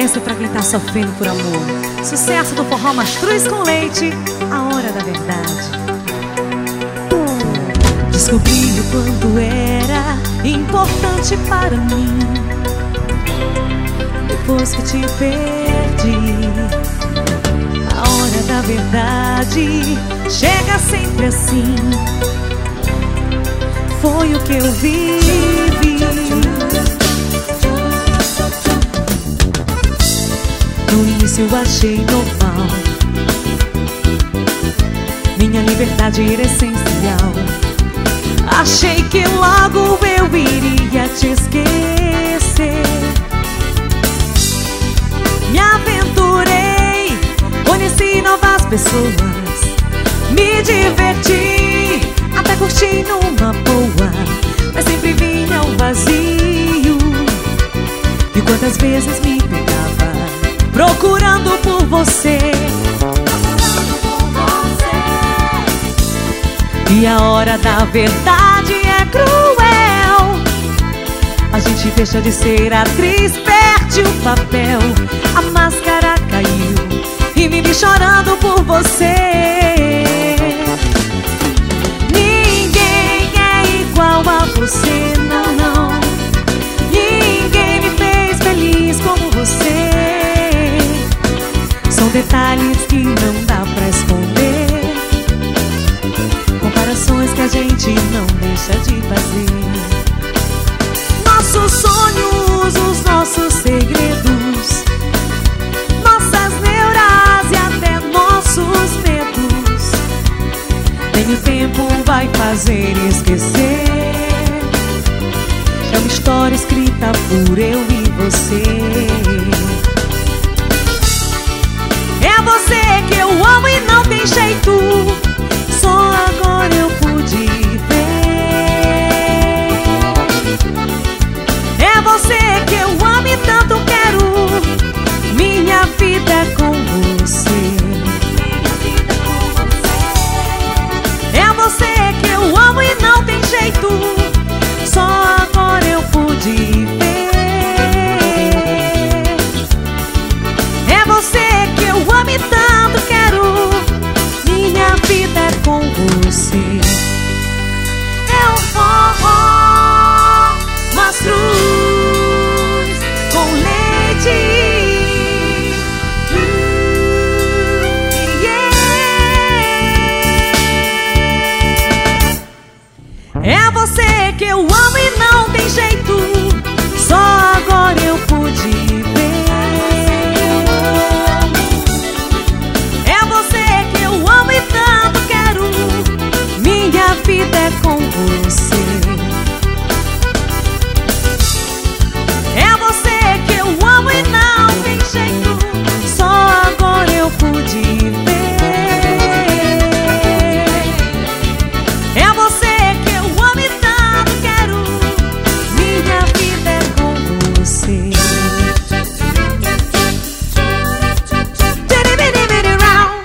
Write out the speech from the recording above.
Essa é pra quem tá sofrendo por amor. Sucesso do forró mastruz com leite, a hora da verdade. Descobri o quanto era importante para mim depois que te perdi. A hora da verdade chega sempre assim. Foi o que eu vivi. No início eu achei normal, minha liberdade era essencial. Achei que logo eu iria te esquecer. Me aventurei, conheci novas pessoas, me diverti, até curti numa boa, mas sempre vinha o vazio. E quantas vezes me pegava procurando por você, e a hora da verdade é cruel. A gente deixa de ser atriz, perde o papel. A máscara caiu e me vi chorando por você. Ninguém é igual a você, não, não. Ninguém me fez feliz como você. São detalhes que não dá pra esconder, comparações que a gente não deixa de fazer. Nossos sonhos, os nossos segredos, nossas neuras e até nossos medos, nem o tempo vai fazer esquecer. É uma história escrita por eu e você.